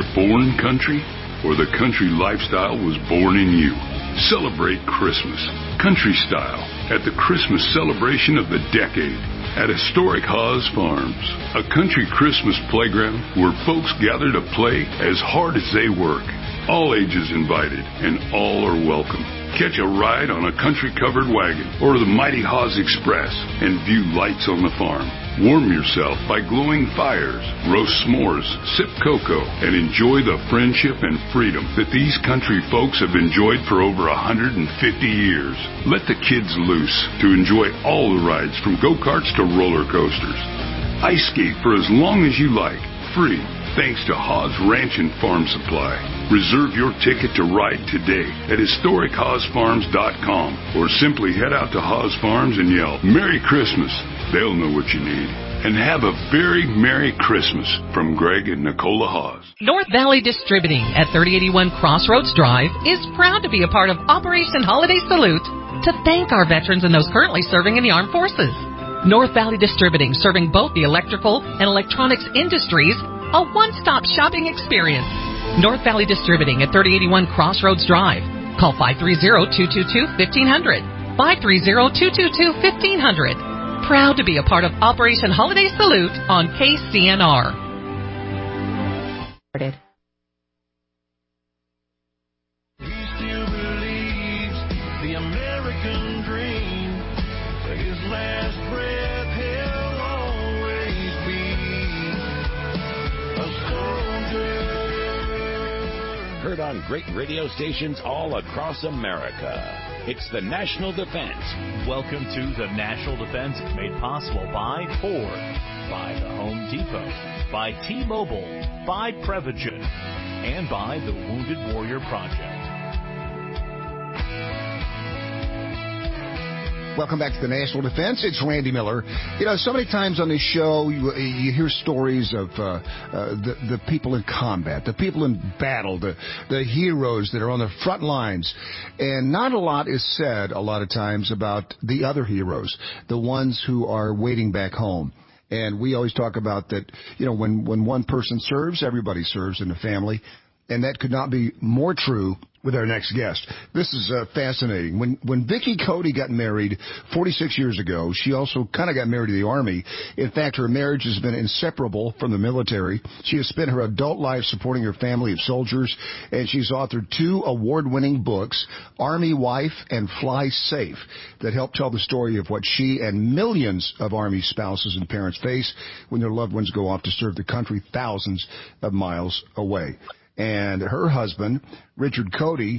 You're born country, or the country lifestyle was born in you. Celebrate Christmas, country style, at the Christmas celebration of the decade at historic Haas Farms, a country Christmas playground where folks gather to play as hard as they work. All ages invited, and all are welcome. Catch a ride on a country-covered wagon or the mighty Haas Express and view lights on the farm. Warm yourself by glowing fires, roast s'mores, sip cocoa, and enjoy the friendship and freedom that these country folks have enjoyed for over 150 years. Let the kids loose to enjoy all the rides from go-karts to roller coasters. Ice skate for as long as you like, free, thanks to Haas Ranch and Farm Supply. Reserve your ticket to ride today at HistoricHaasFarms.com or simply head out to Haas Farms and yell, "Merry Christmas." They'll know what you need. And have a very Merry Christmas from Greg and Nicola Haas. North Valley Distributing at 3081 Crossroads Drive is proud to be a part of Operation Holiday Salute to thank our veterans and those currently serving in the armed forces. North Valley Distributing, serving both the electrical and electronics industries, a one-stop shopping experience. North Valley Distributing at 3081 Crossroads Drive. Call 530-222-1500. 530-222-1500. Proud to be a part of Operation Holiday Salute on KCNR. He still believes the American dream. To his last breath, he'll always be a soldier. Heard on great radio stations all across America. It's the National Defense. Welcome to the National Defense, made possible by Ford, by the Home Depot, by T-Mobile, by Prevagen, and by the Wounded Warrior Project. Welcome back to the National Defense. It's Randy Miller. You know, so many times on this show, you hear stories of the people in combat, the people in battle, the heroes that are on the front lines. And not a lot is said a lot of times about the other heroes, the ones who are waiting back home. And we always talk about that, you know, when one person serves, everybody serves in the family. And that could not be more true with our next guest. This is fascinating. When Vicki Cody got married 46 years ago, she also kind of got married to the Army. In fact, her marriage has been inseparable from the military. She has spent her adult life supporting her family of soldiers, and she's authored 2 award-winning books, Army Wife and Fly Safe, that help tell the story of what she and millions of Army spouses and parents face when their loved ones go off to serve the country thousands of miles away. And her husband, Richard Cody,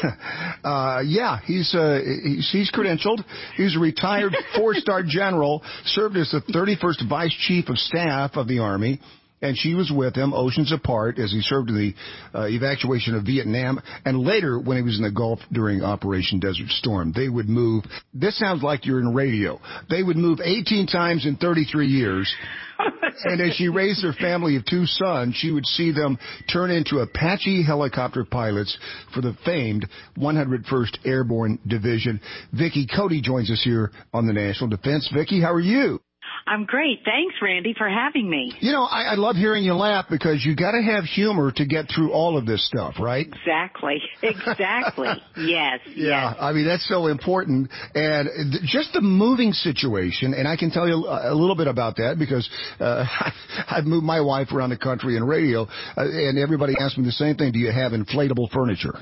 he's credentialed. He's a retired 4-star general, served as the 31st Vice Chief of Staff of the Army, and she was with him oceans apart as he served in the evacuation of Vietnam, and later when he was in the Gulf during Operation Desert Storm. They would move, this sounds like you're in radio, they would move 18 times in 33 years. And as she raised her family of 2 sons, she would see them turn into Apache helicopter pilots for the famed 101st Airborne Division. Vicki Cody joins us here on the National Defense. Vicki, how are you? I'm great. Thanks, Randy, for having me. You know, I love hearing you laugh because you got to have humor to get through all of this stuff, right? Exactly. Yes. Yeah, yes. I mean, that's so important. And just the moving situation, and I can tell you a little bit about that because I've moved my wife around the country in radio, and everybody asks me the same thing. Do you have inflatable furniture?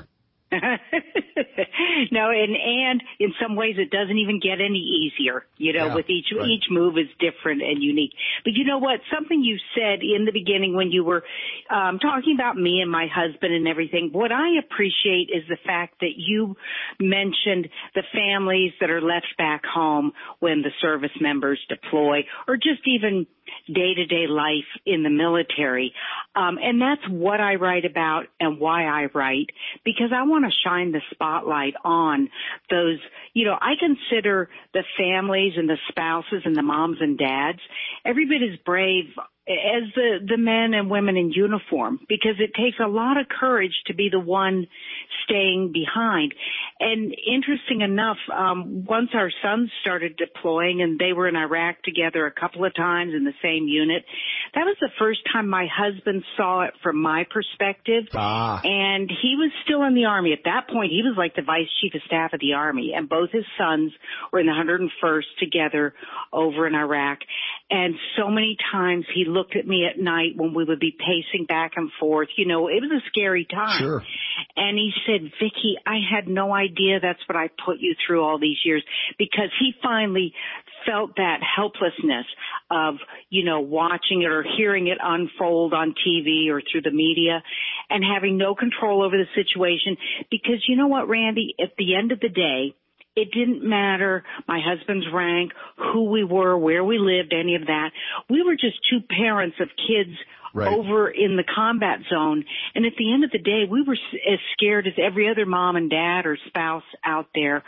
No, and in some ways it doesn't even get any easier, with each move is different and unique. But you know what? Something you said in the beginning when you were talking about me and my husband and everything, what I appreciate is the fact that you mentioned the families that are left back home when the service members deploy, or just even day-to-day life in the military. And that's what I write about and why I write, because I want to shine the spotlight on those, I consider the families and the spouses and the moms and dads every bit as brave as the men and women in uniform, because it takes a lot of courage to be the one staying behind. And interesting enough, once our sons started deploying and they were in Iraq together a couple of times in the same unit, that was the first time my husband saw it from my perspective. And he was still in the Army. At that point, he was like the Vice Chief of Staff of the Army, and both his sons were in the 101st together over in Iraq. And so many times he looked at me at night when we would be pacing back and forth. You know, it was a scary time. Sure. And he said, Vicki, I had no idea that's what I put you through all these years, because he finally felt that helplessness of, you know, watching it or hearing it unfold on TV or through the media and having no control over the situation. Because you know what, Randy, at the end of the day, it didn't matter my husband's rank, who we were, where we lived, any of that. We were just two parents of kids over in the combat zone. And at the end of the day, we were as scared as every other mom and dad or spouse out there.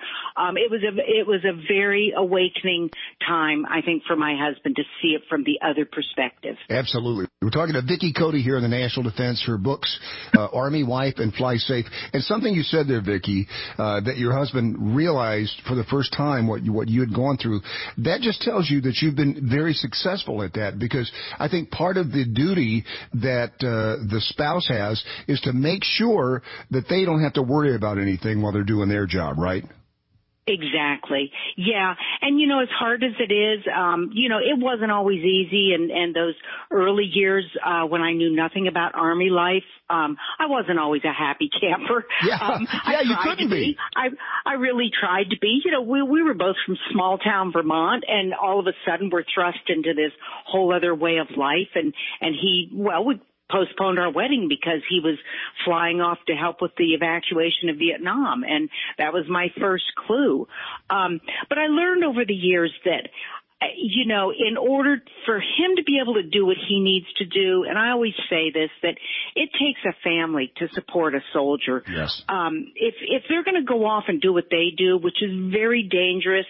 It was a very awakening time, I think, for my husband to see it from the other perspective. Absolutely. We're talking to Vicki Cody here in the National Defense. Her books, Army Wife and Fly Safe. And something you said there, Vicki, that your husband realized for the first time what you had gone through, that just tells you that you've been very successful at that, because I think part of the duty that the spouse has is to make sure that they don't have to worry about anything while they're doing their job, right? Exactly. Yeah. And, you know, as hard as it is, you know, it wasn't always easy. And those early years, when I knew nothing about Army life, I wasn't always a happy camper. You couldn't be. I really tried to be. You know, we were both from small town Vermont, and all of a sudden we're thrust into this whole other way of life. And he, we postponed our wedding because he was flying off to help with the evacuation of Vietnam. And that was my first clue. But I learned over the years that, you know, in order for him to be able to do what he needs to do, and I always say this, that it takes a family to support a soldier. Yes. If they're going to go off and do what they do, which is very dangerous,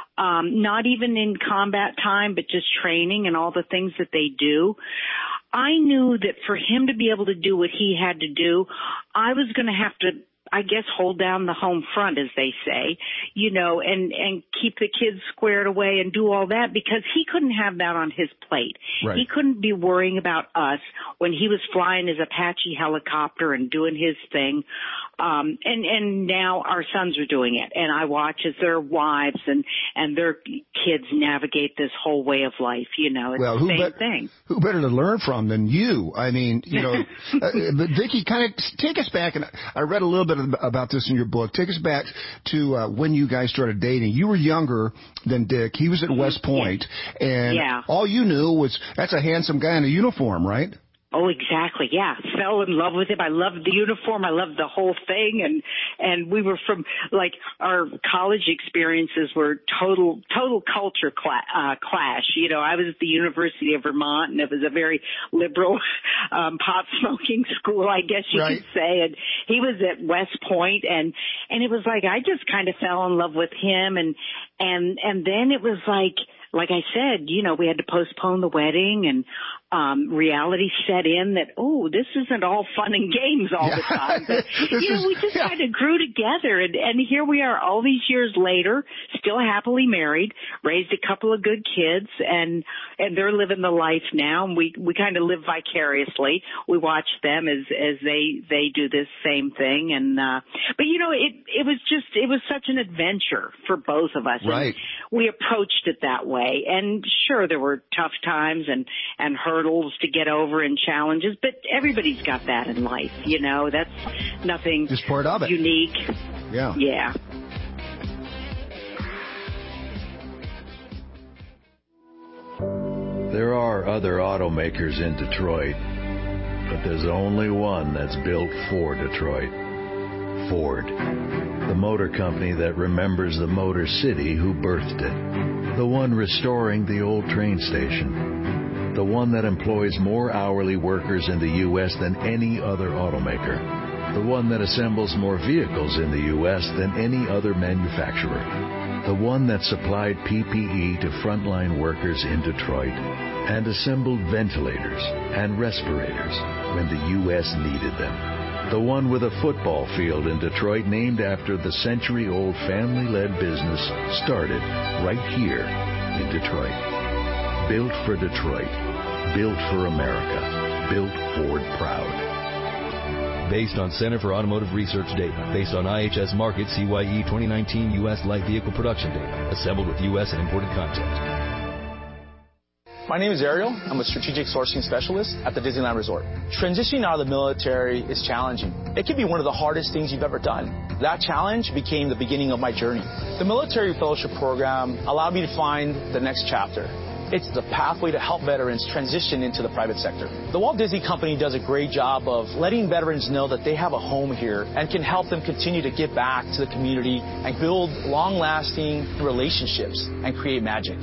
not even in combat time, but just training and all the things that they do, I knew that for him to be able to do what he had to do, I was going to have to, I guess, hold down the home front, as they say, you know, and keep the kids squared away and do all that, because he couldn't have that on his plate. Right. He couldn't be worrying about us when he was flying his Apache helicopter and doing his thing. And now our sons are doing it, and I watch as their wives and their kids navigate this whole way of life. You know, it's the same thing. Who better to learn from than you? I mean, you know, but Vicki, kind of take us back, and I read a little bit about this in your book. Take us back to when you guys started dating. You were younger than Dick. He was at West Point, and all you knew was that's a handsome guy in a uniform, right? Oh, exactly. Yeah. Fell in love with him. I loved the uniform. I loved the whole thing. And we were from, like, our college experiences were total culture clash. You know, I was at the University of Vermont, and it was a very liberal, pot smoking school, I guess you could say. And he was at West Point, and it was like, I just kind of fell in love with him. And then it was like I said, you know, we had to postpone the wedding, and reality set in that, this isn't all fun and games all the time. But, we just kind of grew together, and here we are all these years later, still happily married, raised a couple of good kids, and they're living the life now, and we kind of live vicariously. We watch them as they do this same thing, and but you know, it was such an adventure for both of us. Right. And we approached it that way, and sure, there were tough times and hurdles to get over and challenges, but everybody's got that in life, you know. That's nothing just part of it. Unique. Yeah. There are other automakers in Detroit, but there's only one that's built for Detroit. Ford. The motor company that remembers the Motor City who birthed it. The one restoring the old train station. The one that employs more hourly workers in the U.S. than any other automaker. The one that assembles more vehicles in the U.S. than any other manufacturer. the one that supplied PPE to frontline workers in Detroit and assembled ventilators and respirators when the U.S. needed them. The one with a football field in Detroit named after the century-old family-led business started right here in Detroit. Built for Detroit. Built for America. Built Ford proud. Based on Center for Automotive Research data, based on IHS Markit CYE 2019 U.S. light vehicle production data, assembled with U.S. and imported content. My name is Ariel. I'm a strategic sourcing specialist at the Disneyland Resort. Transitioning out of the military is challenging. It can be one of the hardest things you've ever done. That challenge became the beginning of my journey. The Military Fellowship Program allowed me to find the next chapter. It's the pathway to help veterans transition into the private sector. The Walt Disney Company does a great job of letting veterans know that they have a home here and can help them continue to give back to the community and build long-lasting relationships and create magic.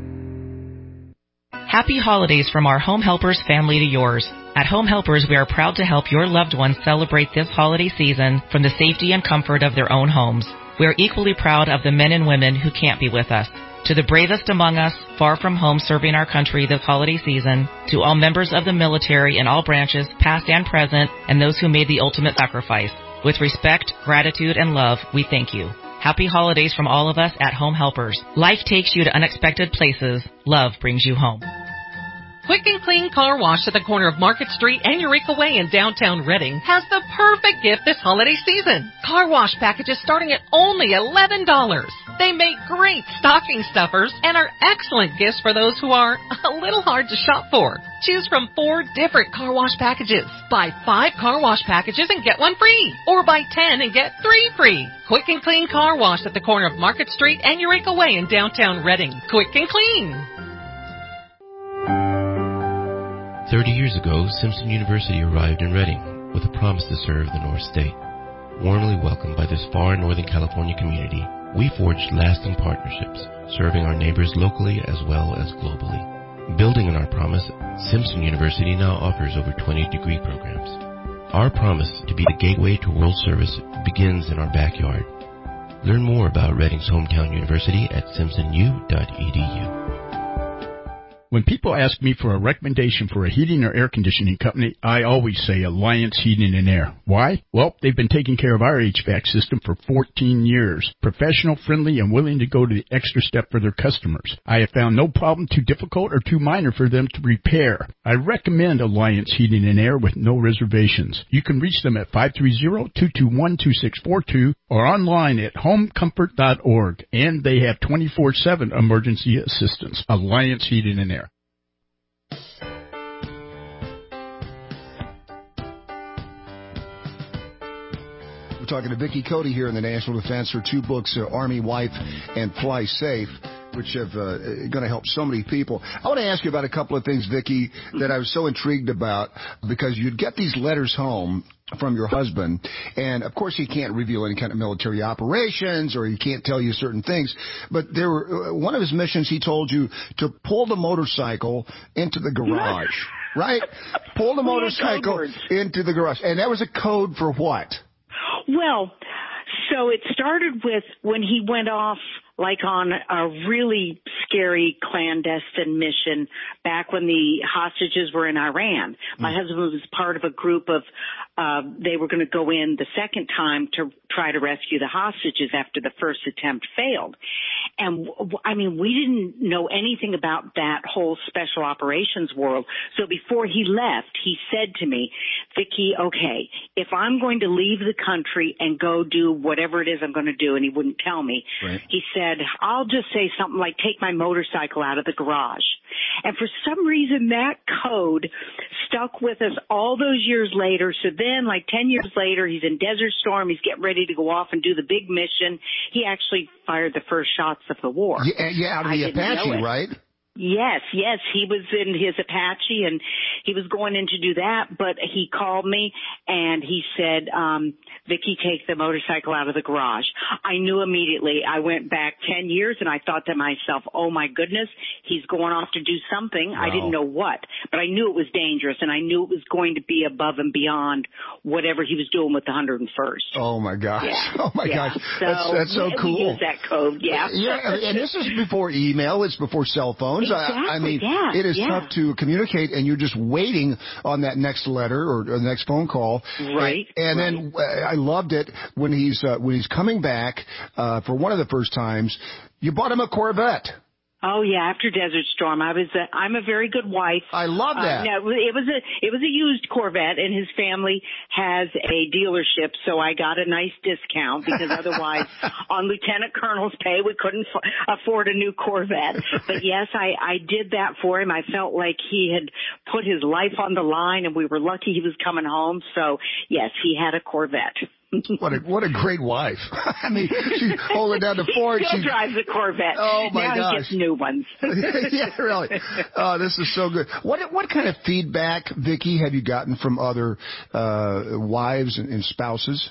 Happy holidays from our Home Helpers family to yours. At Home Helpers, we are proud to help your loved ones celebrate this holiday season from the safety and comfort of their own homes. We are equally proud of the men and women who can't be with us. To the bravest among us, far from home serving our country this holiday season, to all members of the military in all branches, past and present, and those who made the ultimate sacrifice. With respect, gratitude, and love, we thank you. Happy holidays from all of us at Home Helpers. Life takes you to unexpected places. Love brings you home. Quick and Clean Car Wash at the corner of Market Street and Eureka Way in downtown Reading has the perfect gift this holiday season. Car wash packages starting at only $11. They make great stocking stuffers and are excellent gifts for those who are a little hard to shop for. Choose from 4 different car wash packages. Buy 5 car wash packages and get 1 free. Or buy 10 and get 3 free. Quick and Clean Car Wash at the corner of Market Street and Eureka Way in downtown Reading. Quick and Clean. 30 years ago, Simpson University arrived in Reading with a promise to serve the North State. Warmly welcomed by this far Northern California community, we forged lasting partnerships, serving our neighbors locally as well as globally. Building on our promise, Simpson University now offers over 20 degree programs. Our promise to be the gateway to world service begins in our backyard. Learn more about Reading's hometown university at simpsonu.edu. When people ask me for a recommendation for a heating or air conditioning company, I always say Alliance Heating and Air. Why? Well, they've been taking care of our HVAC system for 14 years. Professional, friendly, and willing to go to the extra step for their customers. I have found no problem too difficult or too minor for them to repair. I recommend Alliance Heating and Air with no reservations. You can reach them at 530-221-2642 or online at homecomfort.org. And they have 24/7 emergency assistance. Alliance Heating and Air. We're talking to Vicki Cody here in the National Defense. Her 2 books, Army Wife and Fly Safe, which have going to help so many people. I want to ask you about a couple of things, Vicki, that I was so intrigued about, because you'd get these letters home from your husband, and of course he can't reveal any kind of military operations, or he can't tell you certain things, but there were one of his missions, he told you to pull the motorcycle into the garage, right? Pull the motorcycle into the garage, and that was a code for what? Well, so it started with when he went off like on a really scary clandestine mission back when the hostages were in Iran. My husband was part of a group of, they were going to go in the second time to try to rescue the hostages after the first attempt failed. And I mean, we didn't know anything about that whole special operations world. So before he left, he said to me, Vicki, okay, if I'm going to leave the country and go do whatever it is I'm going to do, and he wouldn't tell me, right. He said, I'll just say something like, take my motorcycle out of the garage. And for some reason, that code stuck with us all those years later. So then, like 10 years later, he's in Desert Storm. He's getting ready to go off and do the big mission. He actually fired the first shots of the war. Yeah, out of the Apache, right? Yes, he was in his Apache and he was going in to do that, but he called me and he said, Vicki, take the motorcycle out of the garage. I knew immediately. I went back 10 years and I thought to myself, oh my goodness, he's going off to do something. Wow. I didn't know what, but I knew it was dangerous and I knew it was going to be above and beyond whatever he was doing with the 101st. Oh my gosh. Yeah. Oh my gosh. So that's so cool. We use that code. Yeah. Yeah. And this is before email. It's before cell phones. Exactly. I mean, it is tough to communicate, and you're just waiting on that next letter or the next phone call. Right. And then I loved it when he's coming back for one of the first times. You bought him a Corvette. Oh yeah, after Desert Storm, I'm a very good wife. I love that. No, it was a used Corvette, and his family has a dealership, so I got a nice discount because otherwise, on Lieutenant Colonel's pay, we couldn't afford a new Corvette. But yes, I did that for him. I felt like he had put his life on the line, and we were lucky he was coming home. So yes, he had a Corvette. What a great wife. I mean, she's holding down the fort. She still drives a Corvette. Oh my gosh. Now he gets new ones. Yeah, really. Oh, this is so good. What kind of feedback, Vicki, have you gotten from other wives and spouses?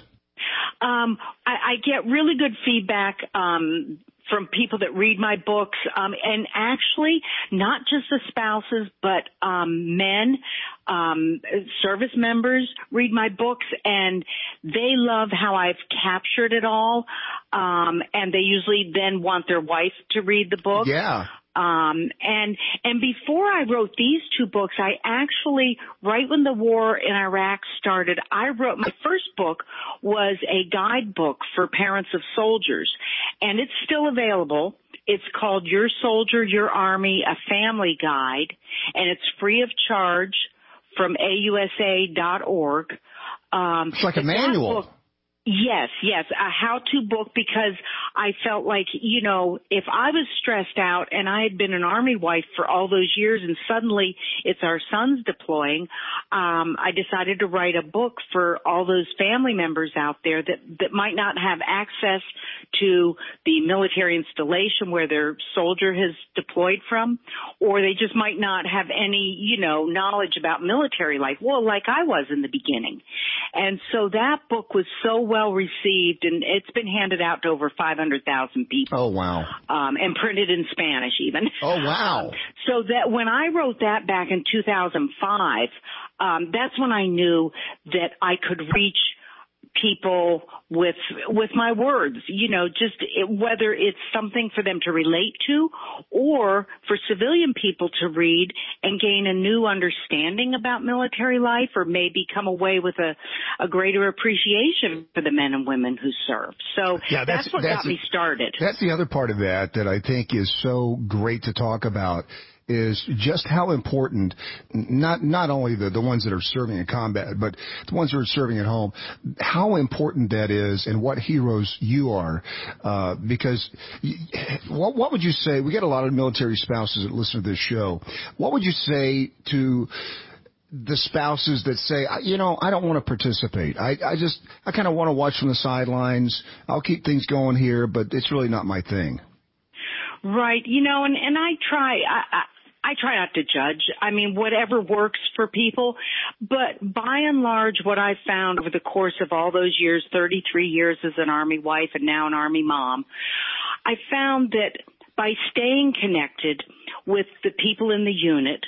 I get really good feedback from people that read my books, and actually not just the spouses, but men, service members read my books, and they love how I've captured it all, and they usually then want their wife to read the book. Yeah. And before I wrote these two books, I actually, right when the war in Iraq started, I wrote, my first book was a guidebook for parents of soldiers, and it's still available. It's called Your Soldier, Your Army, A Family Guide, and it's free of charge from AUSA.org. It's like a manual. Yes, a how-to book, because I felt like, you know, if I was stressed out and I had been an Army wife for all those years and suddenly it's our sons deploying, I decided to write a book for all those family members out there that might not have access to the military installation where their soldier has deployed from, or they just might not have any, you know, knowledge about military life. Well, like I was in the beginning. And so that book was so well received, and it's been handed out to over 500,000 people. Oh, wow. And printed in Spanish even. Oh, wow. So that when I wrote that back in 2005, that's when I knew that I could reach people with my words, you know, just whether it's something for them to relate to or for civilian people to read and gain a new understanding about military life, or maybe come away with a greater appreciation for the men and women who serve. So yeah, that's what got me started. That's the other part of that I think is so great to talk about, is just how important, not only the ones that are serving in combat, but the ones who are serving at home, how important that is and what heroes you are. Because what would you say, we get a lot of military spouses that listen to this show, what would you say to the spouses that say, you know, I don't want to participate. I kind of want to watch from the sidelines. I'll keep things going here, but it's really not my thing. Right. You know, and I try not to judge. I mean, whatever works for people. But by and large, what I've found over the course of all those years, 33 years as an Army wife and now an Army mom, I found that by staying connected with the people in the unit,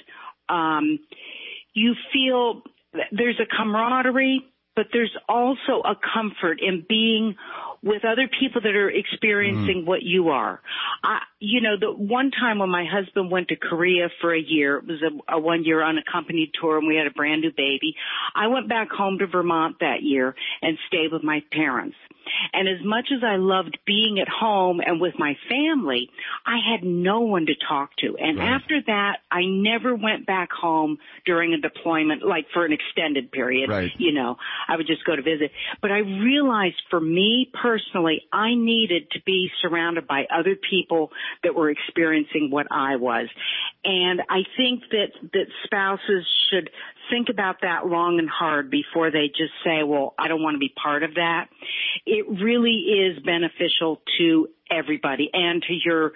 you feel there's a camaraderie, but there's also a comfort in being with other people that are experiencing what you are. You know, the one time when my husband went to Korea for a year, it was a 1 year unaccompanied tour, and we had a brand new baby. I went back home to Vermont that year and stayed with my parents. And as much as I loved being at home and with my family, I had no one to talk to. And after that, I never went back home during a deployment, like for an extended period. Right. You know, I would just go to visit. But I realized for me personally, I needed to be surrounded by other people that were experiencing what I was. And I think that spouses should think about that long and hard before they just say, well, I don't want to be part of that. It really is beneficial to everybody and to your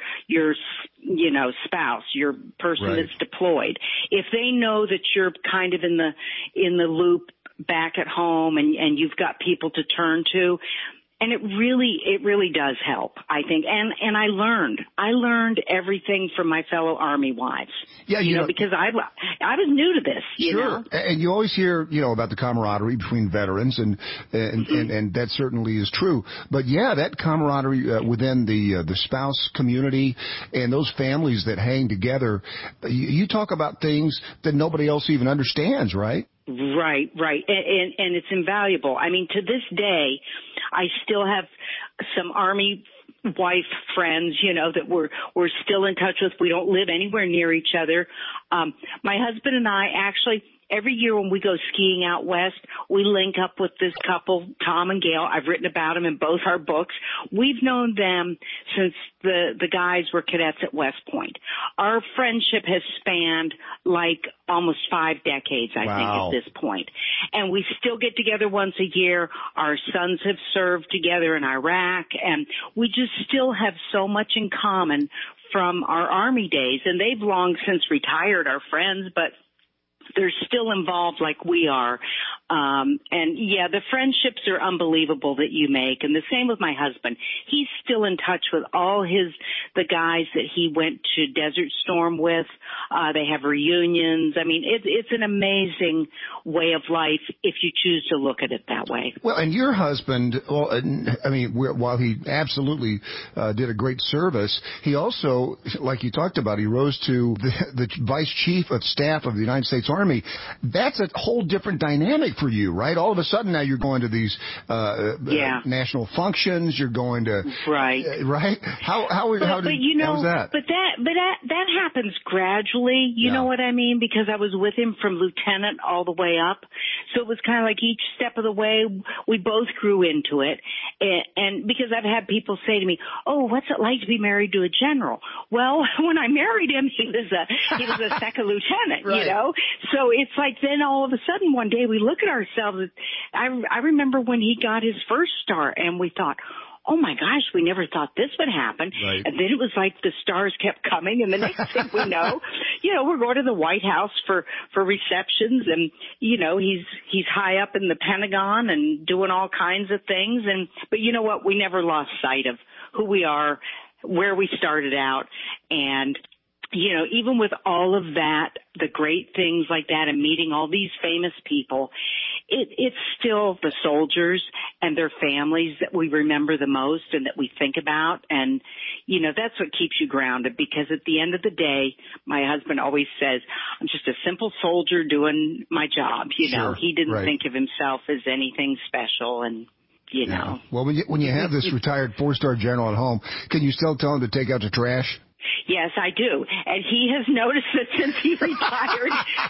spouse, your person that's deployed. If they know that you're kind of in the loop back at home and you've got people to turn to, and it really does help, I think. And I learned everything from my fellow Army wives. Yeah, because I was new to this, you know. And you always hear, about the camaraderie between veterans and that certainly is true. But yeah, that camaraderie within the spouse community and those families that hang together, you talk about things that nobody else even understands, right? Right. And it's invaluable. I mean, to this day, I still have some Army wife friends, that we're still in touch with. We don't live anywhere near each other. My husband and I actually, every year when we go skiing out west, we link up with this couple, Tom and Gail. I've written about them in both our books. We've known them since the guys were cadets at West Point. Our friendship has spanned like almost 5 decades, I think, at this point. And we still get together once a year. Our sons have served together in Iraq, and we just still have so much in common from our Army days. And they've long since retired, our friends, but they're still involved like we are. And yeah, the friendships are unbelievable that you make. And the same with my husband. He's still in touch with all the guys that he went to Desert Storm with. They have reunions. I mean, it's an amazing way of life if you choose to look at it that way. Well, and your husband, while he absolutely did a great service, he also, like you talked about, he rose to the Vice Chief of Staff of the United States Army. That's a whole different dynamic for you, right? All of a sudden now you're going to these national functions. You're going to right. How was that? But that happens gradually. You know what I mean? Because I was with him from lieutenant all the way up, so it was kind of like each step of the way we both grew into it. And because I've had people say to me, "Oh, what's it like to be married to a general?" Well, when I married him, he was a second lieutenant. Right. So it's like then all of a sudden one day we look at ourselves. I remember when he got his first star and we thought, oh my gosh, we never thought this would happen. Right. And then it was like the stars kept coming, and the next thing we know, we're going to the White House for receptions, and he's high up in the Pentagon and doing all kinds of things. But you know what? We never lost sight of who we are, where we started out, and even with all of that, the great things like that and meeting all these famous people, it's still the soldiers and their families that we remember the most and that we think about. And, that's what keeps you grounded, because at the end of the day, my husband always says, I'm just a simple soldier doing my job. Sure, he didn't think of himself as anything special, and Well, when you have this retired 4-star general at home, can you still tell him to take out the trash? Yes, I do. And he has noticed that since he retired,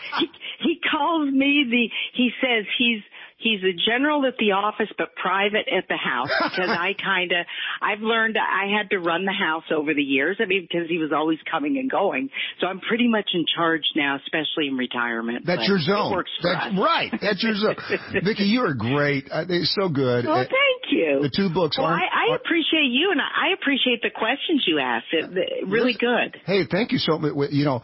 he calls me he says he's a general at the office, but private at the house, because I've learned I had to run the house over the years. I mean, because he was always coming and going. So I'm pretty much in charge now, especially in retirement. That's your zone. It works for us. Right. That's your zone. Vicki, you are great. It's so good. Well, thank you. The 2 books are. I appreciate you, and I appreciate the questions you asked. Really good. Hey, thank you so much.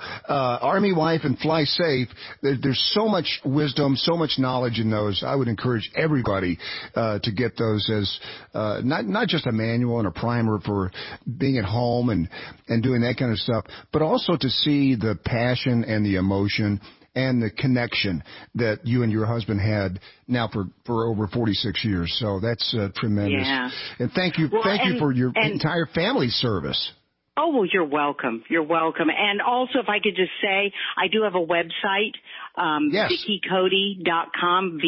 Army Wife and Fly Safe, there's so much wisdom, so much knowledge in those. I would encourage everybody to get those as not just a manual and a primer for being at home and doing that kind of stuff, but also to see the passion and the emotion and the connection that you and your husband had now for over 46 years. So that's tremendous. Yeah. And thank you for your entire family service. Oh, well, you're welcome. You're welcome. And also, if I could just say, I do have a website, VickiCody.com,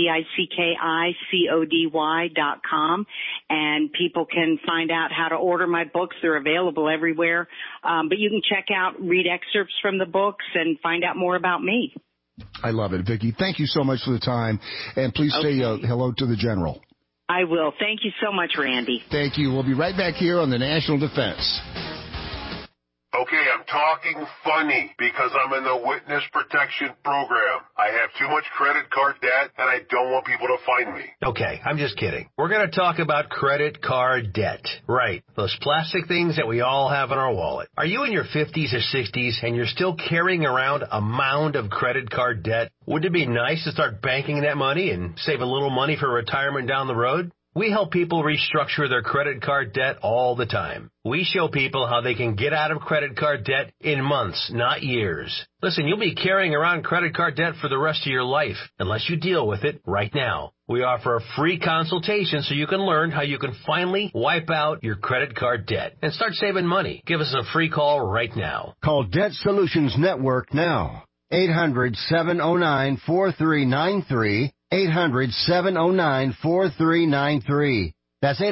VickiCody.com, and people can find out how to order my books. They're available everywhere. But you can read excerpts from the books and find out more about me. I love it, Vicki. Thank you so much for the time. And please say hello to the General. I will. Thank you so much, Randy. Thank you. We'll be right back here on the National Defense. Okay, I'm talking funny because I'm in the witness protection program. I have too much credit card debt and I don't want people to find me. Okay, I'm just kidding. We're going to talk about credit card debt. Right, those plastic things that we all have in our wallet. Are you in your 50s or 60s and you're still carrying around a mound of credit card debt? Wouldn't it be nice to start banking that money and save a little money for retirement down the road? We help people restructure their credit card debt all the time. We show people how they can get out of credit card debt in months, not years. Listen, you'll be carrying around credit card debt for the rest of your life unless you deal with it right now. We offer a free consultation so you can learn how you can finally wipe out your credit card debt and start saving money. Give us a free call right now. Call Debt Solutions Network now. 800-709-4393. 800-709-4393. That's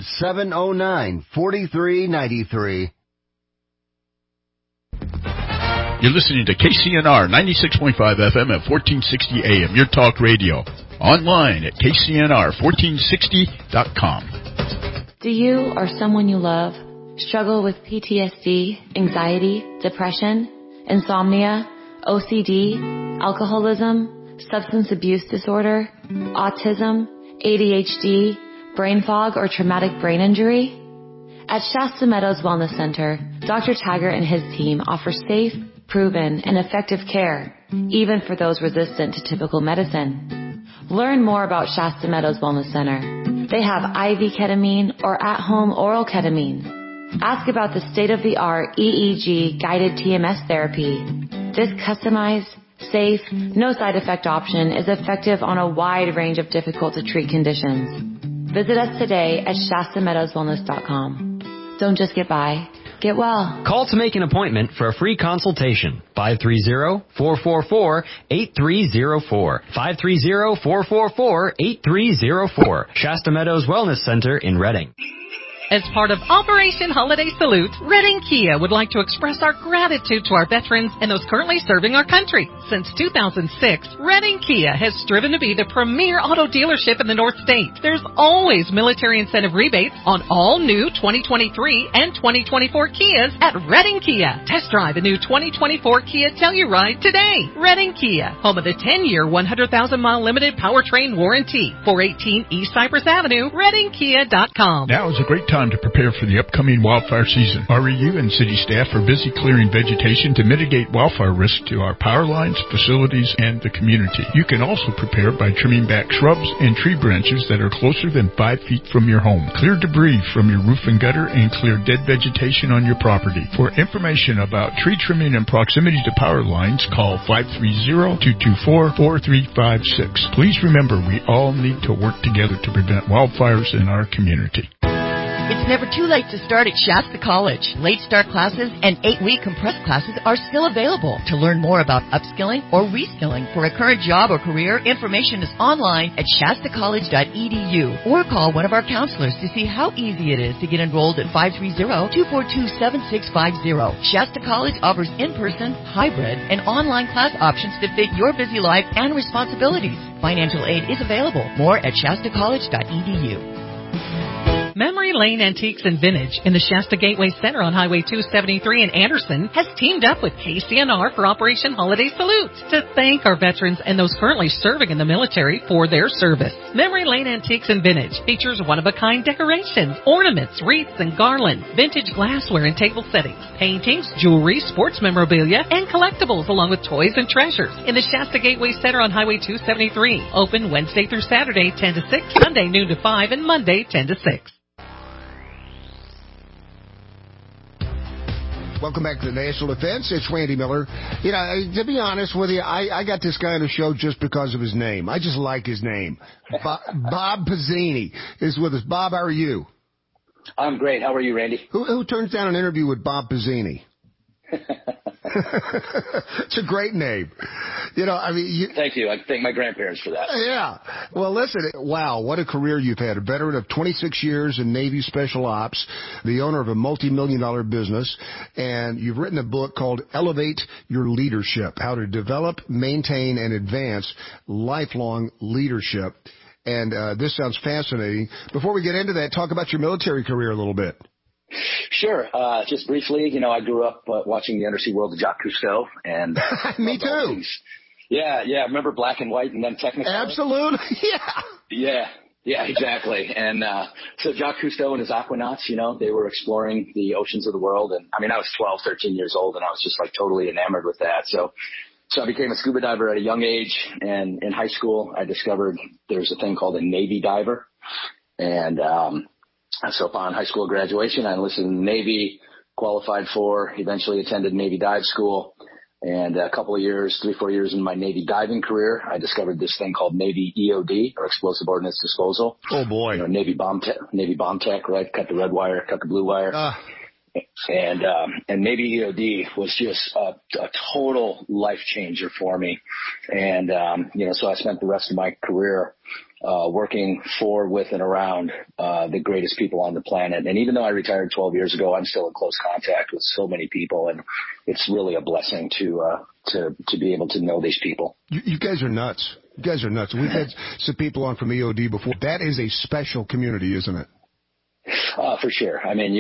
800-709-4393. You're listening to KCNR 96.5 FM at 1460 AM, your talk radio. Online at KCNR1460.com. Do you or someone you love struggle with PTSD, anxiety, depression, insomnia, OCD, alcoholism, substance abuse disorder, autism, ADHD, brain fog, or traumatic brain injury? At Shasta Meadows Wellness Center, Dr. Taggart and his team offer safe, proven, and effective care, even for those resistant to typical medicine. Learn more about Shasta Meadows Wellness Center. They have IV ketamine or at-home oral ketamine. Ask about the state-of-the-art EEG guided TMS therapy. This customized, safe, no side effect option is effective on a wide range of difficult to treat conditions. Visit us today at ShastaMeadowsWellness.com. Don't just get by, get well. Call to make an appointment for a free consultation. 530-444-8304. 530-444-8304. Shasta Meadows Wellness Center in Reading. As part of Operation Holiday Salute, Reading Kia would like to express our gratitude to our veterans and those currently serving our country. Since 2006, Reading Kia has striven to be the premier auto dealership in the North State. There's always military incentive rebates on all new 2023 and 2024 Kias at Reading Kia. Test drive a new 2024 Kia Telluride today. Reading Kia, home of the 10-year, 100,000-mile limited powertrain warranty. 418 East Cypress Avenue, ReadingKia.com. Now is a great time to prepare for the upcoming wildfire season. REU and city staff are busy clearing vegetation to mitigate wildfire risk to our power lines, facilities, and the community. You can also prepare by trimming back shrubs and tree branches that are closer than 5 feet from your home. Clear debris from your roof and gutter and clear dead vegetation on your property. For information about tree trimming and proximity to power lines, call 530-224-4356. Please remember, we all need to work together to prevent wildfires in our community. It's never too late to start at Shasta College. Late start classes and 8-week compressed classes are still available. To learn more about upskilling or reskilling for a current job or career, information is online at shastacollege.edu or call one of our counselors to see how easy it is to get enrolled at 530-242-7650. Shasta College offers in-person, hybrid, and online class options to fit your busy life and responsibilities. Financial aid is available. More at shastacollege.edu. Memory Lane Antiques and Vintage in the Shasta Gateway Center on Highway 273 in Anderson has teamed up with KCNR for Operation Holiday Salute to thank our veterans and those currently serving in the military for their service. Memory Lane Antiques and Vintage features one-of-a-kind decorations, ornaments, wreaths, and garlands, vintage glassware and table settings, paintings, jewelry, sports memorabilia, and collectibles along with toys and treasures in the Shasta Gateway Center on Highway 273. Open Wednesday through Saturday 10 to 6, Sunday noon to 5, and Monday 10 to 6. Welcome back to the National Defense. It's Randy Miller. You know, to be honest with you, I got this guy on the show just because of his name. I just like his name. Bob Pizzini is with us. Bob, how are you? I'm great. How are you, Randy? Who turns down an interview with Bob Pizzini? It's a great name. You know, I mean... Thank you. I thank my grandparents for that. Yeah. Well, listen, wow, what a career you've had. A veteran of 26 years in Navy Special Ops, the owner of a multi-million-dollar business, and you've written a book called Elevate Your Leadership, How to Develop, Maintain, and Advance Lifelong Leadership. And this sounds fascinating. Before we get into that, talk about your military career a little bit. Sure. Just briefly, I grew up watching the Undersea World of Jacques Cousteau, and me too. Yeah. Remember Black and White and then Technicolor? Absolutely. Yeah, exactly. And so Jacques Cousteau and his Aquanauts, they were exploring the oceans of the world. And I mean, I was 12, 13 years old, and I was just like totally enamored with that. So I became a scuba diver at a young age. And in high school, I discovered there's a thing called a Navy diver. And so upon high school graduation, I enlisted in the Navy, qualified for, eventually attended Navy dive school. And a couple of years, 3-4 years in my Navy diving career, I discovered this thing called Navy EOD, or Explosive Ordnance Disposal. Oh boy. Navy bomb tech, right? Cut the red wire, cut the blue wire. And Navy EOD was just a total life changer for me. And, so I spent the rest of my career working for, with, and around the greatest people on the planet. And even though I retired 12 years ago, I'm still in close contact with so many people, and it's really a blessing to be able to know these people. You guys are nuts. You guys are nuts. We've had some people on from EOD before. That is a special community, isn't it? For sure. I mean,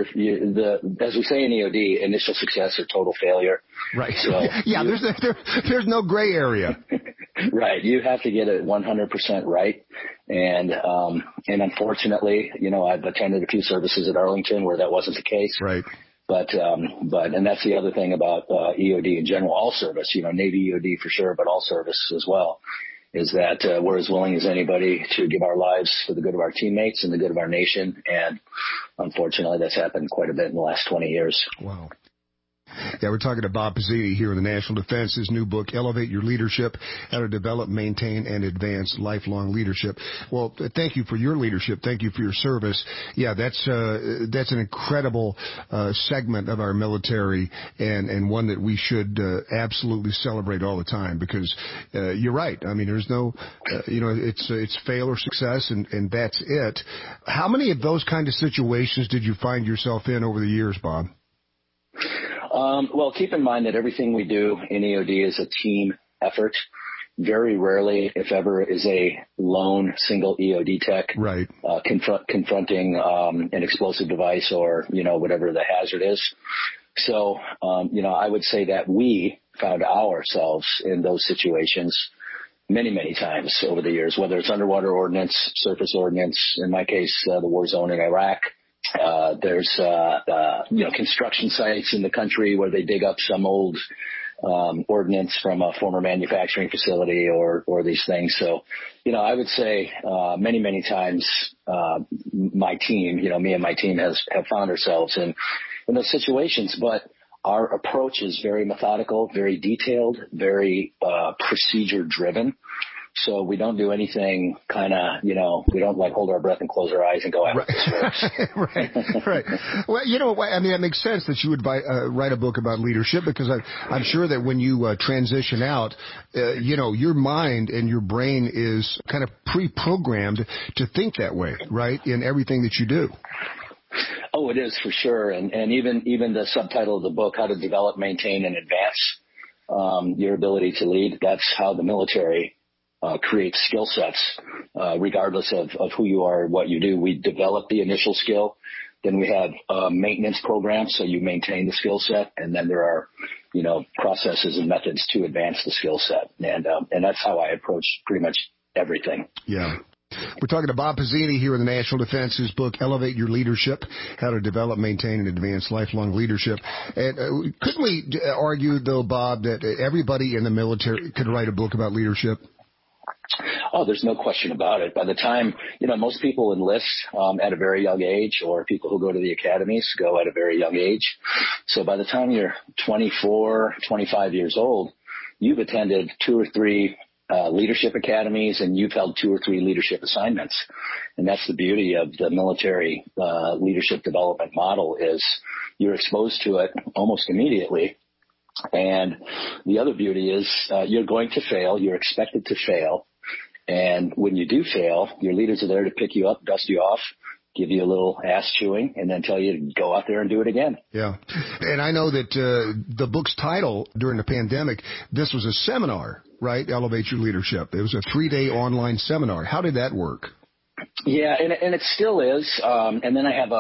as we say in EOD, initial success or total failure. Right. So yeah, there's no gray area. Right. You have to get it 100% right. And unfortunately, I've attended a few services at Arlington where that wasn't the case. Right. But that's the other thing about EOD in general, all service, Navy EOD for sure, but all service as well, is that we're as willing as anybody to give our lives for the good of our teammates and the good of our nation. And unfortunately, that's happened quite a bit in the last 20 years. Wow. Yeah, we're talking to Bob Pizzini here in the National Defense. His new book, Elevate Your Leadership, How to Develop, Maintain, and Advance Lifelong Leadership. Well, thank you for your leadership. Thank you for your service. Yeah, that's an incredible segment of our military, and one that we should absolutely celebrate all the time, because you're right. I mean, there's no, it's fail or success, and that's it. How many of those kind of situations did you find yourself in over the years, Bob? Well, keep in mind that everything we do in EOD is a team effort. Very rarely, if ever, is a lone single EOD tech right. Confronting an explosive device or, whatever the hazard is. So, I would say that we found ourselves in those situations many, many times over the years, whether it's underwater ordnance, surface ordnance, in my case, the war zone in Iraq. There's construction sites in the country where they dig up some old ordnance from a former manufacturing facility or these things. So, I would say many, many times my team, me and my team have found ourselves in those situations. But our approach is very methodical, very detailed, very procedure driven. So we don't do anything kind of, we don't hold our breath and close our eyes and go, right. Right. Well, that makes sense that you would write a book about leadership, because I'm sure that when you transition out, your mind and your brain is kind of pre-programmed to think that way, right, in everything that you do. Oh, it is for sure. And even the subtitle of the book, How to Develop, Maintain, and Advance Your Ability to Lead, that's how the military creates skill sets, regardless of who you are, what you do. We develop the initial skill. Then we have maintenance programs, so you maintain the skill set. And then there are, processes and methods to advance the skill set. And that's how I approach pretty much everything. Yeah. We're talking to Bob Pizzini here in the National Defense. His book, Elevate Your Leadership, How to Develop, Maintain, and Advance Lifelong Leadership. And couldn't we argue, though, Bob, that everybody in the military could write a book about leadership? Oh, there's no question about it. By the time, most people enlist at a very young age, or people who go to the academies go at a very young age. So by the time you're 24, 25 years old, you've attended 2 or 3 leadership academies, and you've held 2 or 3 leadership assignments. And that's the beauty of the military leadership development model, is you're exposed to it almost immediately. And the other beauty is you're going to fail. You're expected to fail. And when you do fail, your leaders are there to pick you up, dust you off, give you a little ass chewing, and then tell you to go out there and do it again. Yeah. And I know that the book's title during the pandemic, this was a seminar, right? Elevate Your Leadership. It was a 3-day online seminar. How did that work? Yeah, and it still is. And then I have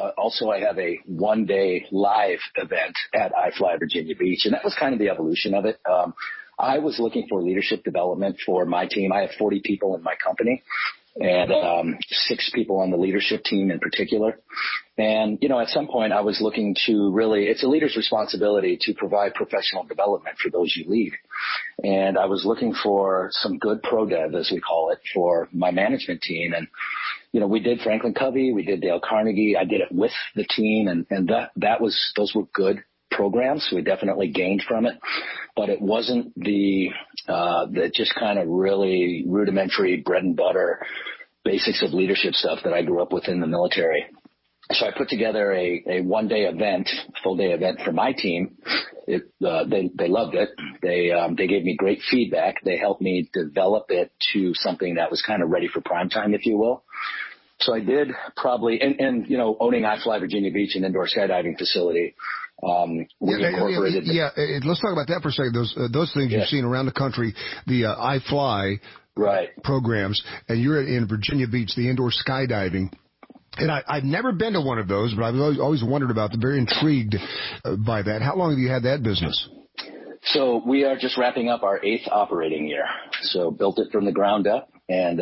a one-day live event at iFly Virginia Beach, and that was kind of the evolution of it. I was looking for leadership development for my team. I have 40 people in my company, and 6 people on the leadership team in particular. And, at some point I was looking to it's a leader's responsibility to provide professional development for those you lead. And I was looking for some good pro dev, as we call it, for my management team. And, we did Franklin Covey, we did Dale Carnegie. I did it with the team, and those were good programs. We definitely gained from it, but it wasn't the just kind of really rudimentary bread and butter basics of leadership stuff that I grew up with in the military. So I put together a one-day event, full-day event for my team. They loved it. They gave me great feedback. They helped me develop it to something that was kind of ready for prime time, if you will. So I did probably, and owning iFly Virginia Beach, an indoor skydiving facility, we incorporated. Let's talk about that for a second. Those things you've seen around the country, the iFly programs, and you're in Virginia Beach, the indoor skydiving. And I've never been to one of those, but I've always wondered about them, very intrigued by that. How long have you had that business? So we are just wrapping up our 8th operating year. So built it from the ground up. And,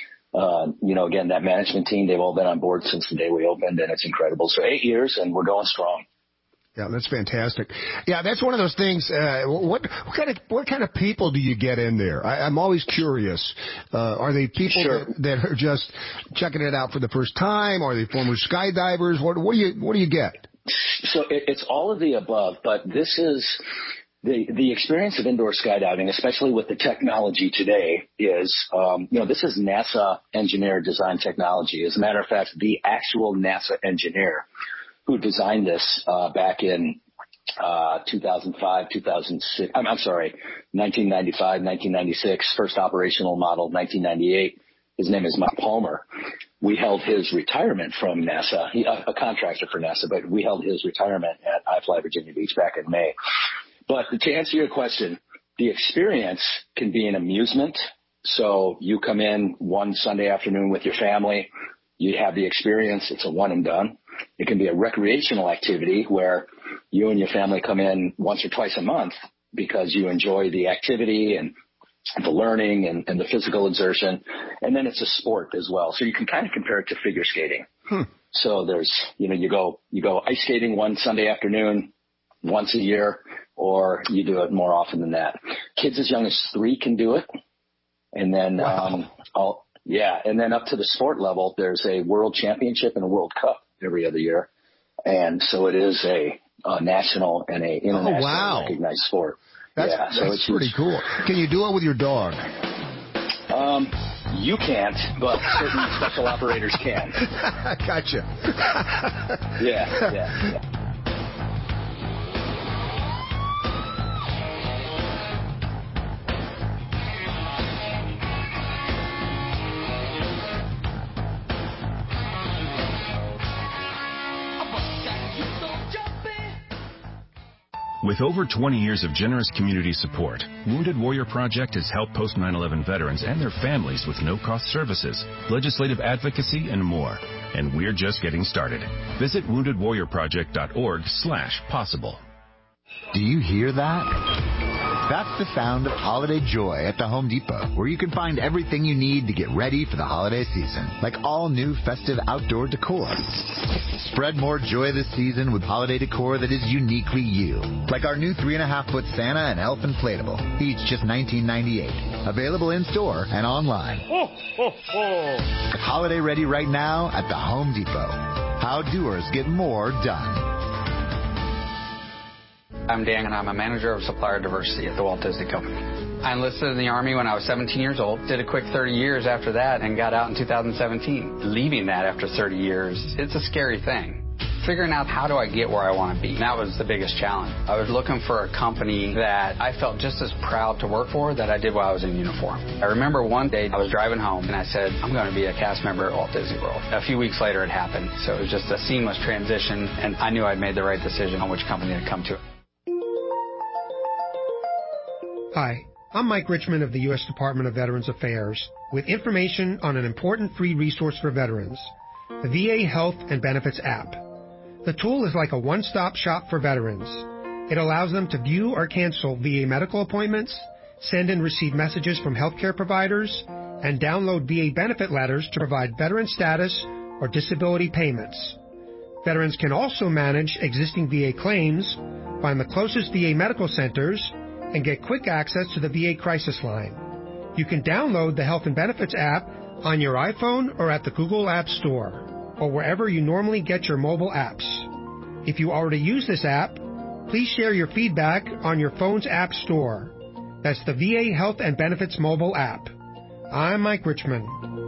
again, that management team, they've all been on board since the day we opened, and it's incredible. So 8 years, and we're going strong. Yeah, that's fantastic. Yeah, that's one of those things. What kind of people do you get in there? I'm always curious. Are they people that are just checking it out for the first time? Are they former skydivers? What do you get? So it's all of the above, but this is the experience of indoor skydiving, especially with the technology today, is this is NASA engineer design technology. As a matter of fact, the actual NASA engineer who designed this back in 2005, 2006, 1995, 1996, first operational model, 1998. His name is Mike Palmer. We held his retirement from NASA, a contractor for NASA, but we held his retirement at iFly Virginia Beach back in May. But to answer your question, the experience can be an amusement. So you come in one Sunday afternoon with your family, you have the experience. It's a one and done. It can be a recreational activity where you and your family come in once or twice a month because you enjoy the activity and the learning and the physical exertion. And then it's a sport as well. So you can kind of compare it to figure skating. So there's, you go ice skating one Sunday afternoon once a year, or you do it more often than that. Kids as young as 3 can do it. And then, and then up to the sport level, there's a world championship and a World Cup every other year. And so it is a national and a international recognized sport. That's pretty cool. Can you do it with your dog? You can't, but certain special operators can. Gotcha. Yeah. With over 20 years of generous community support, Wounded Warrior Project has helped post 9/11 veterans and their families with no-cost services, legislative advocacy, and more. And we're just getting started. Visit woundedwarriorproject.org/possible. Do you hear that? That's the sound of holiday joy at the Home Depot, where you can find everything you need to get ready for the holiday season, like all new festive outdoor decor. Spread more joy this season with holiday decor that is uniquely you, like our new 3.5-foot Santa and Elf inflatable, each just $19.98. Available in store and online. Holiday ready right now at the Home Depot. How doers get more done. I'm Dan, and I'm a manager of supplier diversity at the Walt Disney Company. I enlisted in the Army when I was 17 years old, did a quick 30 years after that, and got out in 2017. Leaving that after 30 years, it's a scary thing. Figuring out how do I get where I want to be, and that was the biggest challenge. I was looking for a company that I felt just as proud to work for that I did while I was in uniform. I remember one day I was driving home, and I said, I'm going to be a cast member at Walt Disney World. A few weeks later, it happened, so it was just a seamless transition, and I knew I'd made the right decision on which company to come to. Hi, I'm Mike Richmond of the U.S. Department of Veterans Affairs with information on an important free resource for veterans, the VA Health and Benefits app. The tool is like a one-stop shop for veterans. It allows them to view or cancel VA medical appointments, send and receive messages from healthcare providers, and download VA benefit letters to provide veteran status or disability payments. Veterans can also manage existing VA claims, find the closest VA medical centers, and get quick access to the VA crisis line. You can download the Health and Benefits app on your iPhone or at the Google App Store, or wherever you normally get your mobile apps. If you already use this app, please share your feedback on your phone's app store. That's the VA Health and Benefits mobile app. I'm Mike Richmond.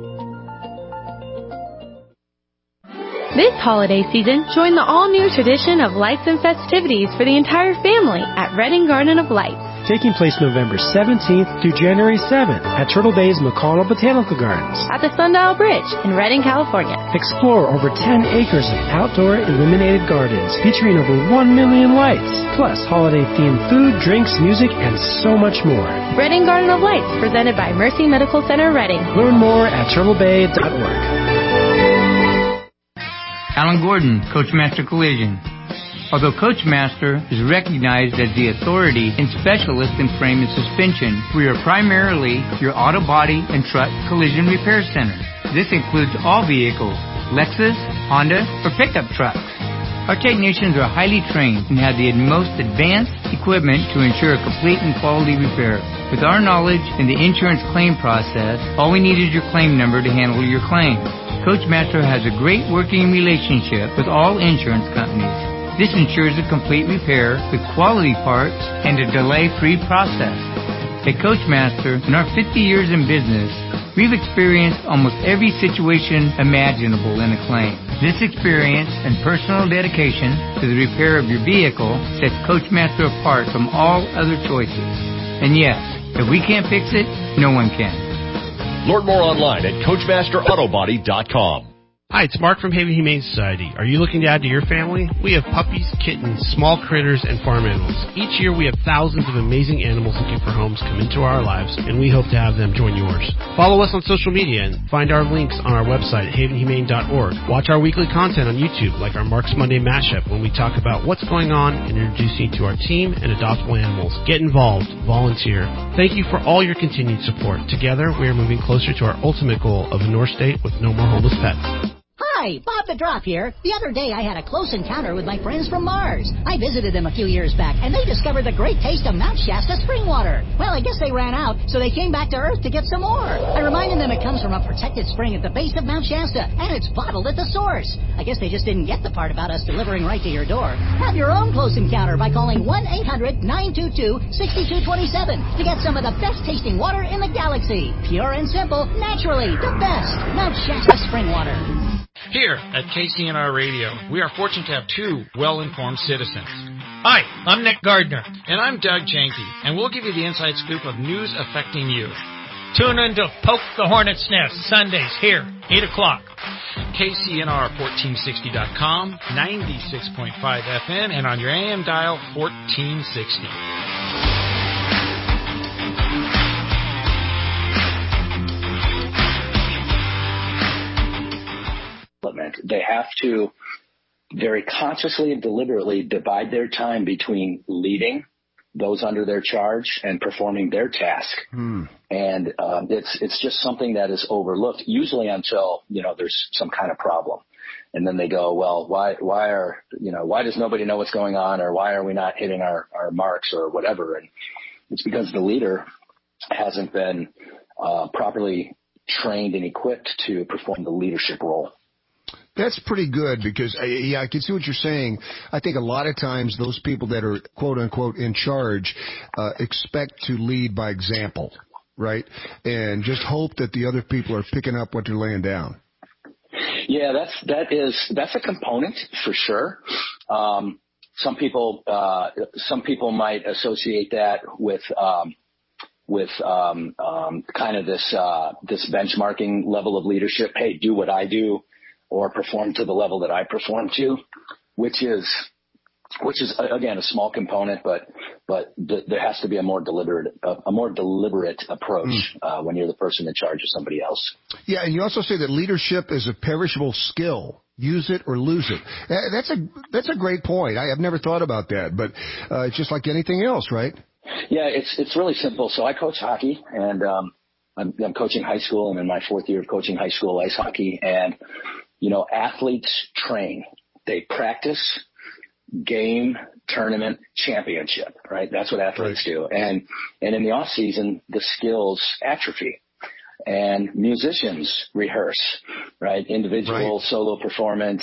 This holiday season, join the all-new tradition of lights and festivities for the entire family at Redding Garden of Lights. Taking place November 17th through January 7th at Turtle Bay's McConnell Botanical Gardens. At the Sundial Bridge in Redding, California. Explore over 10 acres of outdoor illuminated gardens featuring over 1 million lights, plus holiday-themed food, drinks, music, and so much more. Redding Garden of Lights, presented by Mercy Medical Center, Redding. Learn more at turtlebay.org. Alan Gordon, Coachmaster Collision. Although Coachmaster is recognized as the authority and specialist in frame and suspension, we are primarily your auto body and truck collision repair center. This includes all vehicles, Lexus, Honda, or pickup trucks. Our technicians are highly trained and have the most advanced equipment to ensure a complete and quality repair. With our knowledge in the insurance claim process, all we need is your claim number to handle your claim. Coachmaster has a great working relationship with all insurance companies. This ensures a complete repair with quality parts and a delay-free process. At Coachmaster, in our 50 years in business, we've experienced almost every situation imaginable in a claim. This experience and personal dedication to the repair of your vehicle sets Coachmaster apart from all other choices. And yes, if we can't fix it, no one can. Learn more online at CoachmasterAutobody.com. Hi, it's Mark from Haven Humane Society. Are you looking to add to your family? We have puppies, kittens, small critters, and farm animals. Each year we have thousands of amazing animals looking for homes come into our lives, and we hope to have them join yours. Follow us on social media and find our links on our website at havenhumane.org. Watch our weekly content on YouTube, like our Mark's Monday Mashup, when we talk about what's going on and introduce you to our team and adoptable animals. Get involved. Volunteer. Thank you for all your continued support. Together, we are moving closer to our ultimate goal of a North State with no more homeless pets. Hi, Bob the Drop here. The other day I had a close encounter with my friends from Mars. I visited them a few years back, and they discovered the great taste of Mount Shasta spring water. Well, I guess they ran out, so they came back to Earth to get some more. I reminded them it comes from a protected spring at the base of Mount Shasta, and it's bottled at the source. I guess they just didn't get the part about us delivering right to your door. Have your own close encounter by calling 1-800-922-6227 to get some of the best tasting water in the galaxy. Pure and simple, naturally, the best. Mount Shasta spring water. Here at KCNR Radio, we are fortunate to have two well-informed citizens. Hi, I'm Nick Gardner. And I'm Doug Janke, and we'll give you the inside scoop of news affecting you. Tune in to Poke the Hornet's Nest, Sundays here, 8 o'clock. KCNR1460.com, 96.5 FM, and on your AM dial, 1460. They have to very consciously and deliberately divide their time between leading those under their charge and performing their task. And it's just something that is overlooked, usually until, there's some kind of problem. And then they go, well, why does nobody know what's going on, or why are we not hitting our marks or whatever? And it's because the leader hasn't been properly trained and equipped to perform the leadership role. That's pretty good because, I can see what you're saying. I think a lot of times those people that are, quote-unquote, in charge expect to lead by example, right? And just hope that the other people are picking up what they're laying down. Yeah, that's a component for sure. Some people might associate that with kind of this benchmarking level of leadership. Hey, do what I do, or perform to the level that I perform to, which is which is again a small component, but there has to be a more deliberate approach when you're the person in charge of somebody else. Yeah, and you also say that leadership is a perishable skill. Use it or lose it. That's a great point. I have never thought about that, but it's just like anything else, right? Yeah, it's really simple. So I coach hockey, and I'm coaching high school. I'm in my 4th year of coaching high school ice hockey, and athletes train. They practice, game, tournament, championship, right? That's what athletes do. And in the off season, the skills atrophy. And musicians rehearse, right? Individual solo performance,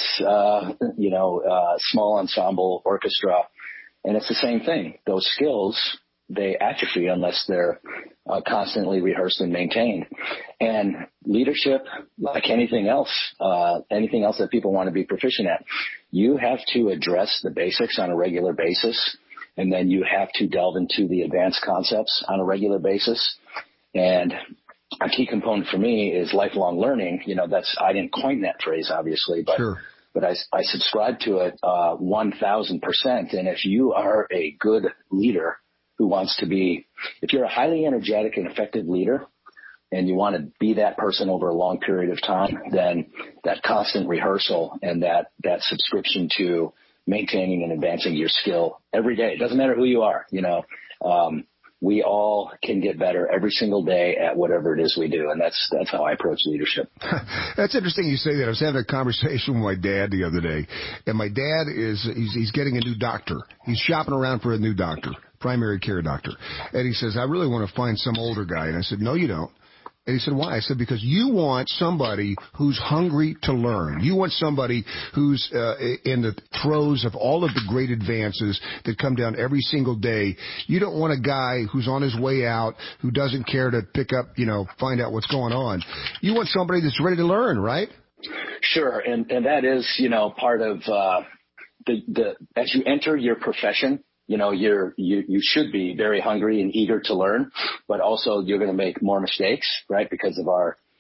small ensemble orchestra. And it's the same thing. Those skills, they atrophy unless they're constantly rehearsed and maintained. And leadership, like anything else that people want to be proficient at, you have to address the basics on a regular basis. And then you have to delve into the advanced concepts on a regular basis. And a key component for me is lifelong learning. I didn't coin that phrase, obviously, but I subscribe to it 1,000%. And if you are a good leader who wants to be, if you're a highly energetic and effective leader and you want to be that person over a long period of time, then that constant rehearsal and that subscription to maintaining and advancing your skill every day, it doesn't matter who you are, we all can get better every single day at whatever it is we do. And that's how I approach leadership. That's interesting you say that. I was having a conversation with my dad the other day, and my dad he's getting a new doctor. He's shopping around for a new doctor, primary care doctor. And he says, I really want to find some older guy. And I said, no, you don't. And he said, why? I said, because you want somebody who's hungry to learn. You want somebody who's in the throes of all of the great advances that come down every single day. You don't want a guy who's on his way out, who doesn't care to pick up, find out what's going on. You want somebody that's ready to learn, right? Sure. And that is, part of as you enter your profession, you should be very hungry and eager to learn, but also you're going to make more mistakes, right? Because of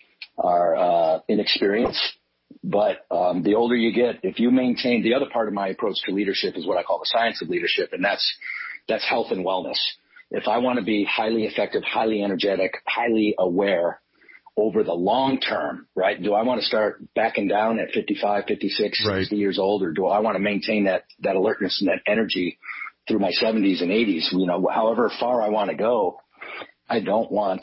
our inexperience. But, the older you get, if you maintain, the other part of my approach to leadership is what I call the science of leadership. And that's health and wellness. If I want to be highly effective, highly energetic, highly aware over the long term, right? Do I want to start backing down at 55, 56, 60 years old, or do I want to maintain that alertness and that energy through my 70s and 80s, however far I want to go? I don't want,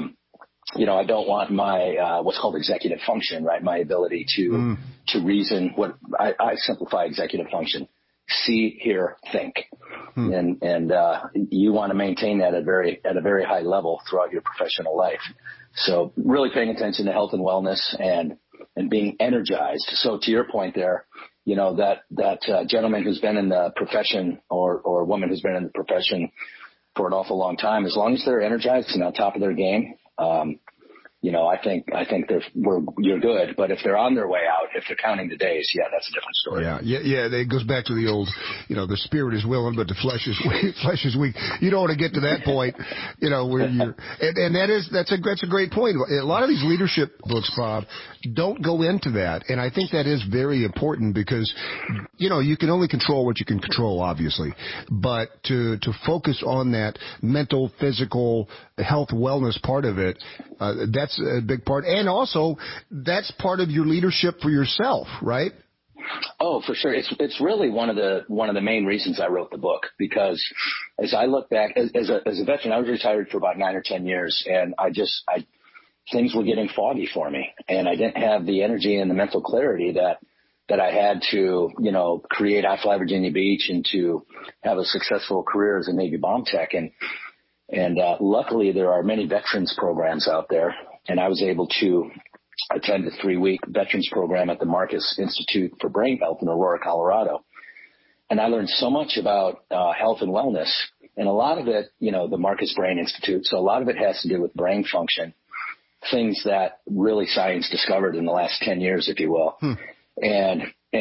my, what's called executive function, right? My ability to reason. What I simplify executive function: see, hear, think. And you want to maintain that at a very high level throughout your professional life. So really paying attention to health and wellness and being energized. So to your point there, that gentleman who's been in the profession or woman who's been in the profession for an awful long time, as long as they're energized and on top of their game, I think you're good. But if they're on their way out, if they're counting the days, that's a different story. Yeah. It goes back to the old, the spirit is willing, but the flesh is weak. You don't want to get to that point, where you're, and that's a great point. A lot of these leadership books, Bob, don't go into that. And I think that is very important because, you can only control what you can control, obviously, but to focus on that mental, physical health, wellness part of it, that's a big part. And also that's part of your leadership for yourself, right? Oh, for sure. It's really one of the main reasons I wrote the book, because as I look back as a veteran, I was retired for about 9 or 10 years, and things were getting foggy for me, and I didn't have the energy and the mental clarity that I had to, create iFly Virginia Beach and to have a successful career as a Navy bomb tech. And luckily there are many veterans programs out there, and I was able to attend a 3-week veterans program at the Marcus Institute for Brain Health in Aurora, Colorado. And I learned so much about health and wellness, and a lot of it, the Marcus Brain Institute. So a lot of it has to do with brain function, things that really science discovered in the last 10 years, if you will. And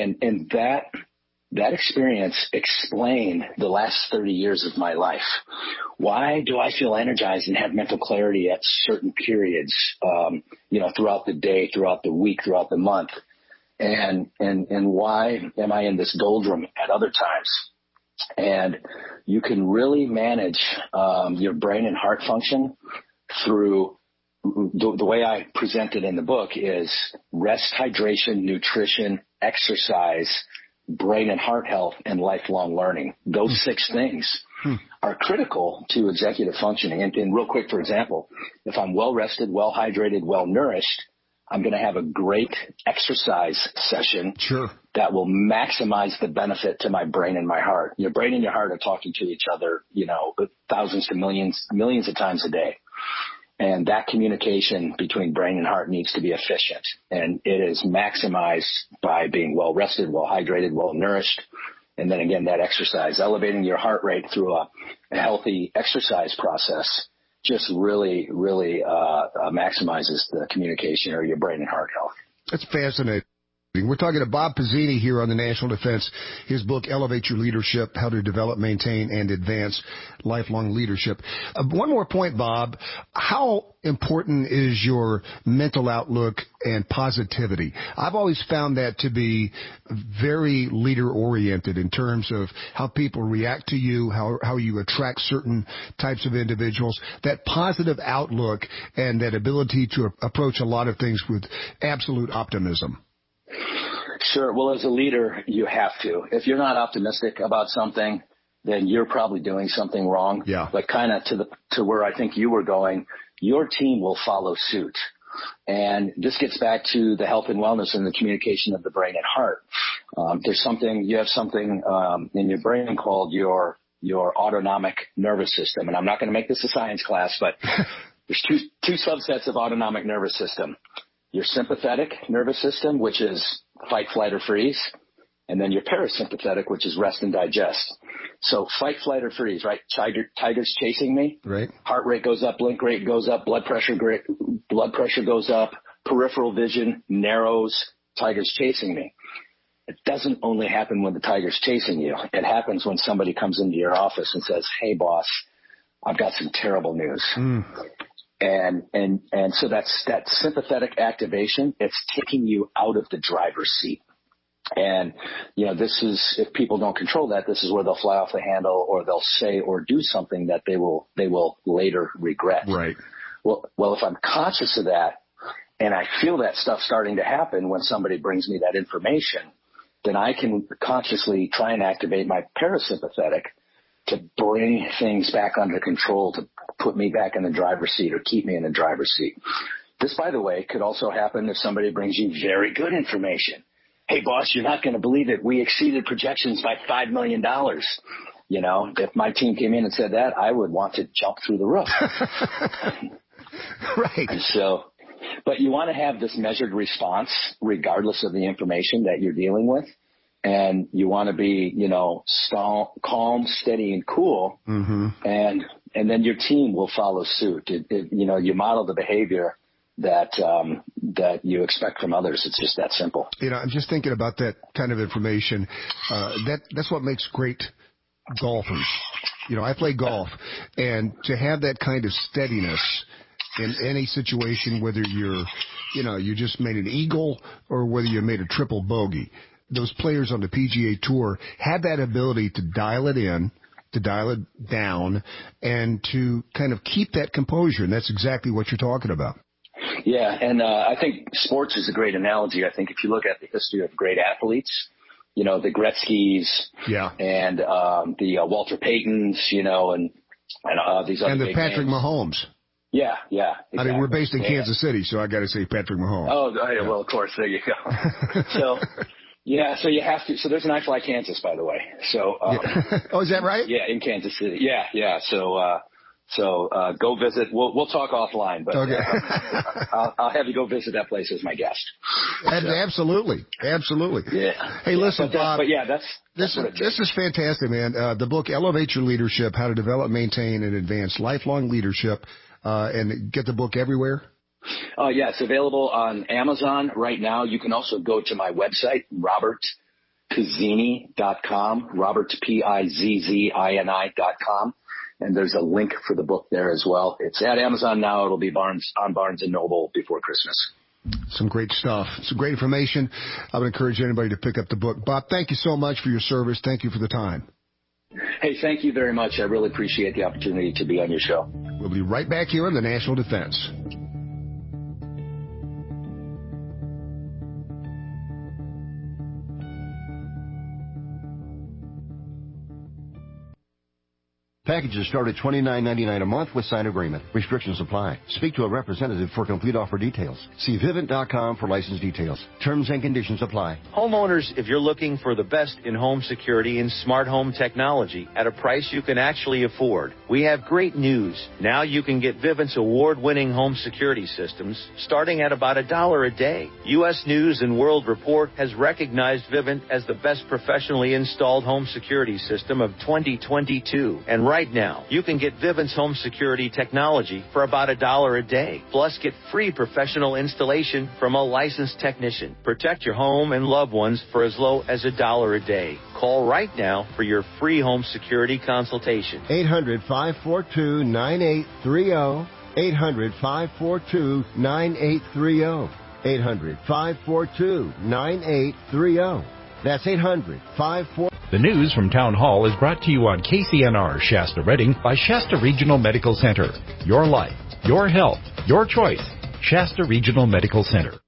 that experience explained the last 30 years of my life. Why do I feel energized and have mental clarity at certain periods, throughout the day, throughout the week, throughout the month? And why am I in this doldrum at other times? And you can really manage your brain and heart function through the way I present it in the book is rest, hydration, nutrition, exercise, brain and heart health, and lifelong learning. Those 6 things are critical to executive functioning. And real quick, for example, if I'm well rested, well hydrated, well nourished, I'm going to have a great exercise session that will maximize the benefit to my brain and my heart. Your brain and your heart are talking to each other, thousands to millions of times a day. And that communication between brain and heart needs to be efficient. And it is maximized by being well rested, well hydrated, well nourished. And then again, that exercise, elevating your heart rate through a healthy exercise process just really, really maximizes the communication or your brain and heart health. That's fascinating. We're talking to Bob Pizzini here on the National Defense. His book, Elevate Your Leadership, How to Develop, Maintain, and Advance Lifelong Leadership. One more point, Bob. How important is your mental outlook and positivity? I've always found that to be very leader-oriented in terms of how people react to you, how you attract certain types of individuals. That positive outlook and that ability to approach a lot of things with absolute optimism. Sure. Well, as a leader, you have to. If you're not optimistic about something, then you're probably doing something wrong. Yeah. But kind of to where I think you were going, your team will follow suit. And this gets back to the health and wellness and the communication of the brain and heart. You have something in your brain called your autonomic nervous system. And I'm not going to make this a science class, but there's two subsets of autonomic nervous system. Your sympathetic nervous system, which is fight, flight, or freeze, and then your parasympathetic, which is rest and digest. So fight, flight, or freeze, right? Tiger's chasing me. Right. Heart rate goes up, blink rate goes up, blood pressure goes up, peripheral vision narrows, tiger's chasing me. It doesn't only happen when the tiger's chasing you. It happens when somebody comes into your office and says, "Hey, boss, I've got some terrible news." And so that's that sympathetic activation. It's taking you out of the driver's seat. And, this is, if people don't control that, this is where they'll fly off the handle or they'll say or do something that they will later regret. Right. Well, if I'm conscious of that and I feel that stuff starting to happen when somebody brings me that information, then I can consciously try and activate my parasympathetic to bring things back under control, to put me back in the driver's seat or keep me in the driver's seat. This, by the way, could also happen if somebody brings you very good information. "Hey, boss, you're not going to believe it. We exceeded projections by $5 million. If my team came in and said that, I would want to jump through the roof. Right. And so, but you want to have this measured response regardless of the information that you're dealing with. And you want to be, calm, steady, and cool. Mm-hmm. And then your team will follow suit. You model the behavior that you expect from others. It's just that simple. I'm just thinking about that kind of information. That's what makes great golfers. I play golf, and to have that kind of steadiness in any situation, whether you just made an eagle or whether you made a triple bogey, those players on the PGA Tour have that ability to dial it in, to dial it down, and to kind of keep that composure. And that's exactly what you're talking about. Yeah, and I think sports is a great analogy. I think if you look at the history of great athletes, the Gretzky's, and the Walter Paytons, and these other and the big Patrick names. Mahomes. Yeah, exactly. I mean, we're based in Kansas City, so I got to say Patrick Mahomes. Oh, yeah. Well, of course, there you go. So you have to. So there's an iFly Kansas, by the way. So oh, is that right? Yeah, in Kansas City. Yeah. So go visit. We'll talk offline, but okay. I'll have you go visit that place as my guest. Absolutely. Yeah. Hey, listen, Bob. But yeah, this is fantastic, man. The book Elevate Your Leadership: How to Develop, Maintain, and Advance Lifelong Leadership, and get the book everywhere. Yeah, it's available on Amazon right now. You can also go to my website, robertpizzini.com, robertpizzini.com. And there's a link for the book there as well. It's at Amazon now. It'll be on Barnes & Noble before Christmas. Some great stuff. Some great information. I would encourage anybody to pick up the book. Bob, thank you so much for your service. Thank you for the time. Hey, thank you very much. I really appreciate the opportunity to be on your show. We'll be right back here on the National Defense. Packages start at $29.99 a month with sign agreement. Restrictions apply. Speak to a representative for complete offer details. See Vivint.com for license details. Terms and conditions apply. Homeowners, if you're looking for the best in home security and smart home technology at a price you can actually afford, we have great news. Now you can get Vivint's award-winning home security systems starting at about $1 a day. U.S. News and World Report has recognized Vivint as the best professionally installed home security system of 2022. And right now, you can get Vivint's home security technology for about $1 a day. Plus, get free professional installation from a licensed technician. Protect your home and loved ones for as low as $1 a day. Call right now for your free home security consultation. 800-542-9830. 800-542-9830. 800-542-9830. That's 800-542. The news from Town Hall is brought to you on KCNR Shasta Redding by Shasta Regional Medical Center. Your life, your health, your choice. Shasta Regional Medical Center.